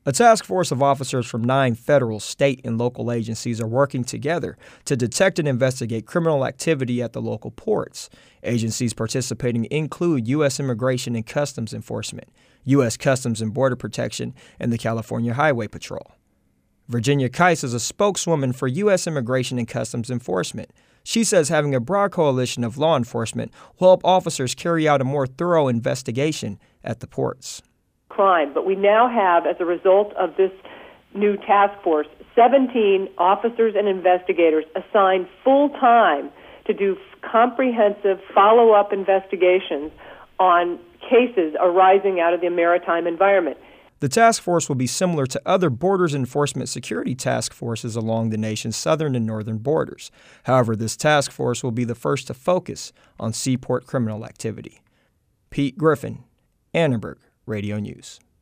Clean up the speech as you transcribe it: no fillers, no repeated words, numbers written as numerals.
A task force of officers from 9 federal, state, and local agencies are working together to detect and investigate criminal activity at the local ports. Agencies participating include U.S. Immigration and Customs Enforcement, U.S. Customs and Border Protection, and the California Highway Patrol. Virginia Keiss is a spokeswoman for U.S. Immigration and Customs Enforcement. She says having a broad coalition of law enforcement will help officers carry out a more thorough investigation at the ports. Crime, but we now have, as a result of this new task force, 17 officers and investigators assigned full-time to do comprehensive follow-up investigations on cases arising out of the maritime environment. The task force will be similar to other Borders Enforcement Security task forces along the nation's southern and northern borders. However, this task force will be the first to focus on seaport criminal activity. Pete Griffin, Annenberg Radio News.